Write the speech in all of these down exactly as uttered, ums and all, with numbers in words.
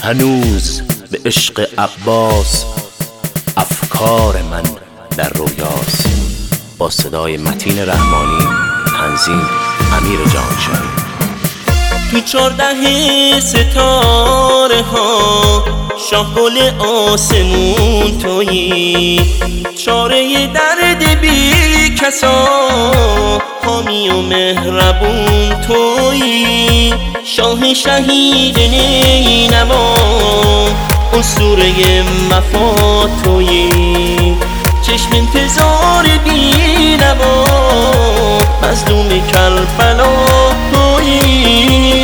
هنوز به عشق عباس افکار من در رویاست. با صدای متین رحمانی، تنظیم امیر جانشایی. تو چارده ستاره ها شاه گل آسمون تویی، چاره درد بی کسا حامی و مهربون تویی، شاه شهید نینوا اسطوره وفا تویی، چشم انتظار بی نوا مظلوم کربلا تویی.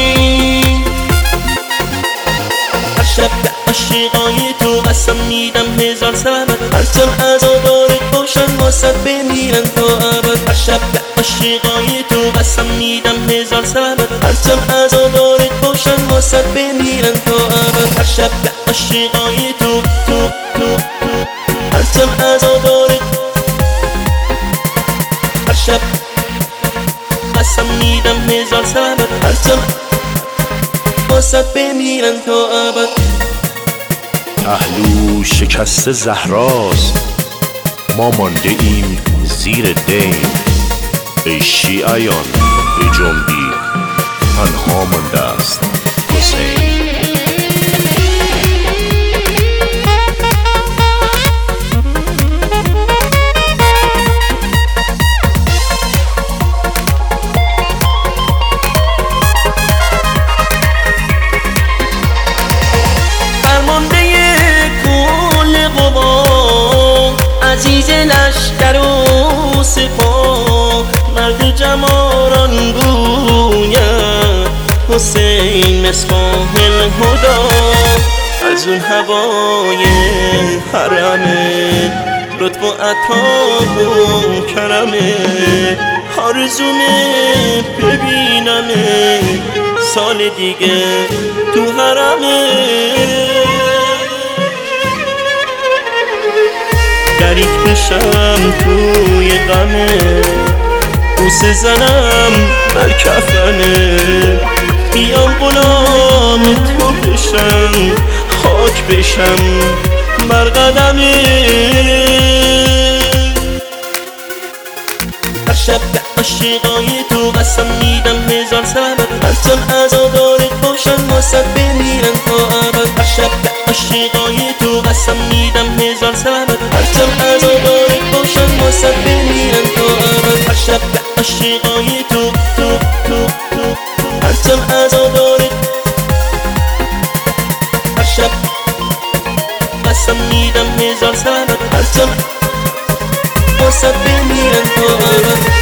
هر شب به عاشقای تو قسم میدم هزار سبب، هرچم عزادارت باشن واسه بمیرن تا ابد. هر شب به عاشقای تو قسم میدم هزار سبب، هرچم عزادارت باشن واسه بمیرن تا ابد. هر شب به عاشقای تو تو تو تو هرچم عزادارت، هر شب قسم میدم هزار سبب، هرچم واسه بمیرن تا ابد. پهلو شکست زهراست، ما مانده ایم زیر دین. ای شیعیان به جنبی، تنها مانده است حسین. عزیز لشکر و سپاه مرد جماران گوید حسین مصباح الهدا. از اون هوای حرمه لطف و عطا و کرمه، آرزومه ببینمه سال دیگه تو حرمه. گریک بشم توی غمه، بوسه زنم بر کفنه، بیام غلام تو بشم خاک بشم بر قدمه. هر شب به عاشقای تو قسم میدم هزار سبب، هرچم عزادارت باشن واسه بمیرن تا ابد. هر شب به عاشقای تو قسم میدم هزار سبب، هرچم عزادارت باشن واسه بمیرن تا ابد. هر شب به عاشقای تو تو تو تو هرچم عزادارت، هر شب قسم میدم هزار سبب، هرچم واسه بمیرن تا ابد.